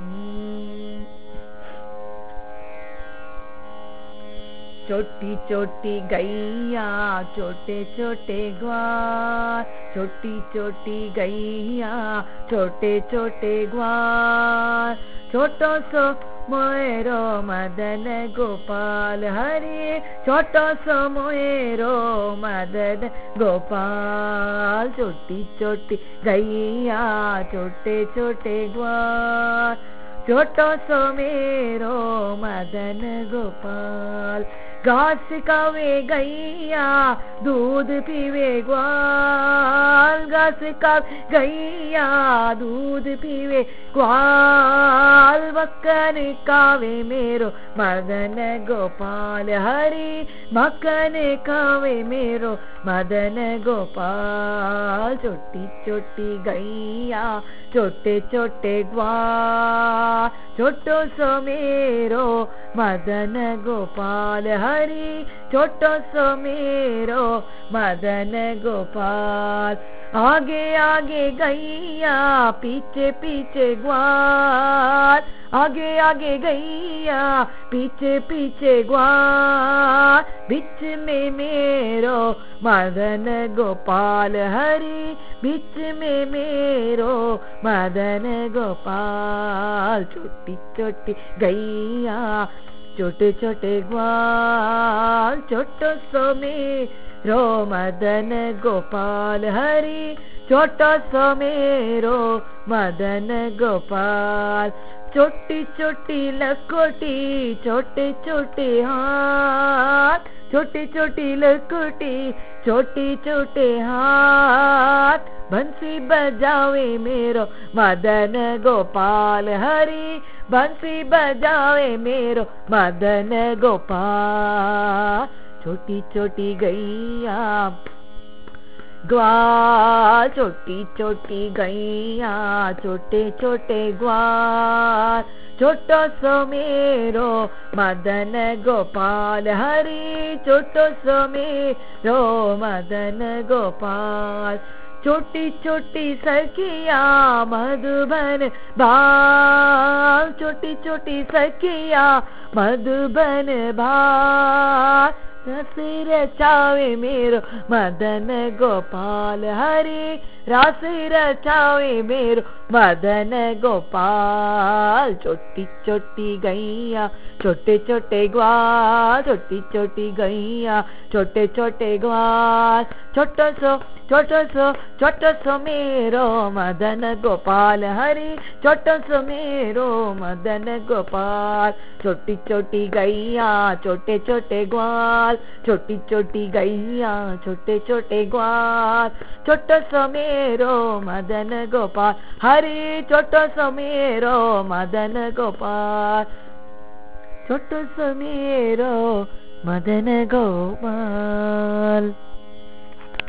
छोटी छोटी गैया छोटे छोटे ग्वार, छोटी छोटी गैया छोटे छोटे ग्वार, छोटो सो मोयरो मदन गोपाल हरि, छोटो सो मोयरो मदन गोपाल। छोटी छोटी गैया छोटे छोटे ग्वार, छोटो सो मेरो मदन गोपाल। घास खावे गैया दूध पीवे ग्वाल, घास खावे गैया दूध पीवे ग्वाल। मक्खन खावे मेरो मदन गोपाल हरि, मक्खन खावे मेरो मदन गोपाल। छोटी छोटी गैया छोटे छोटे ग्वार, छोटो सो मेरो मदन गोपाल हरि, छोटो सो मेरो मदन गोपाल। आगे आगे गैया पीछे पीछे ग्वार, आगे आगे गैया पीछे पीछे ग्वार। बीच में मेरो मदन गोपाल हरि, बीच में मेरो मदन गोपाल। छोटी छोटी गैया छोटे छोटे ग्वाल, छोटो सो मेरो मदन गोपाल हरि, छोटो सो मेरो मदन गोपाल। छोटी छोटी लकोटी छोटे छोटे हाथ, छोटी छोटी लकोटी छोटे छोटे हाथ। बंसी बजावे मेरो मदन गोपाल हरि, बंसी बजावे मेरो मदन गोपाल। छोटी छोटी गैया ग्वाल, छोटी छोटी गैया छोटे छोटे ग्वाल, छोटो सो मेरो मदन गोपाल हरि, छोटो सो मेरो मदन गोपाल। छोटी छोटी सखिया मधुबन बाल, छोटी छोटी सखिया मधुबन बाल। रस रचावे मेरो मदन गोपाल हरि, रस रचावे मेरो मदन गोपाल। छोटी छोटी गैया छोटे छोटे ग्वाल, छोटी छोटी गैया छोटे छोटे ग्वाल। छोटो सो मेरो मदन गोपाल हरि, छोटो सो मेरो मदन गोपाल। छोटी छोटी गैया छोटे छोटे ग्वाल, छोटी छोटी गैया छोटे छोटे ग्वाल। छोटो सो मेरो मदन गोपाल हरि, छोटो सो मेरो मदन गोपाल, छोटो सो मेरो मदन गोपाल।